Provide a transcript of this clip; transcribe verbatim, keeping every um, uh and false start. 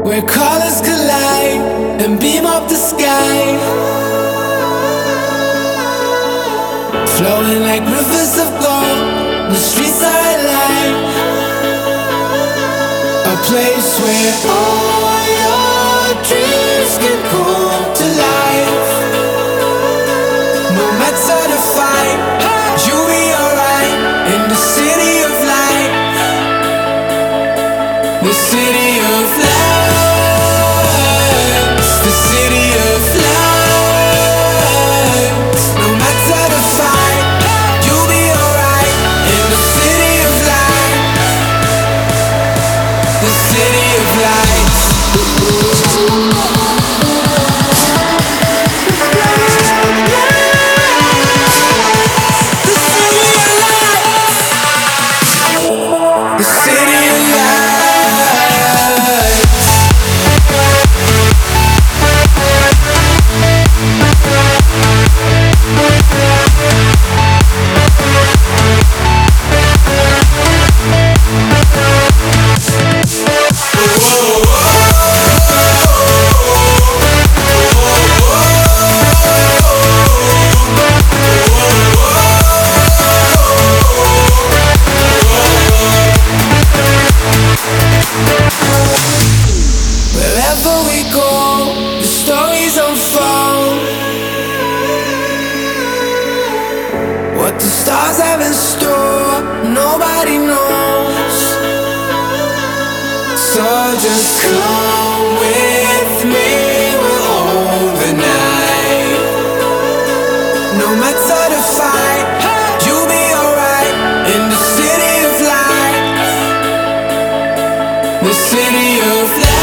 where colors collide and beam up the sky, flowing like rivers of gold. The streets are alive, a place where all your dreams can come to life. No matter the fight, you'll be alright in the city of light, the city of lights, the city of lights. No matter the fight, you'll be alright in the city of light, the city of lights. The city of lights. Wherever we go, the stories unfold. What the stars have in store, nobody knows. So just come with me, we'll hold the night. No matter the fight, you'll be alright in the city of light, the city of light.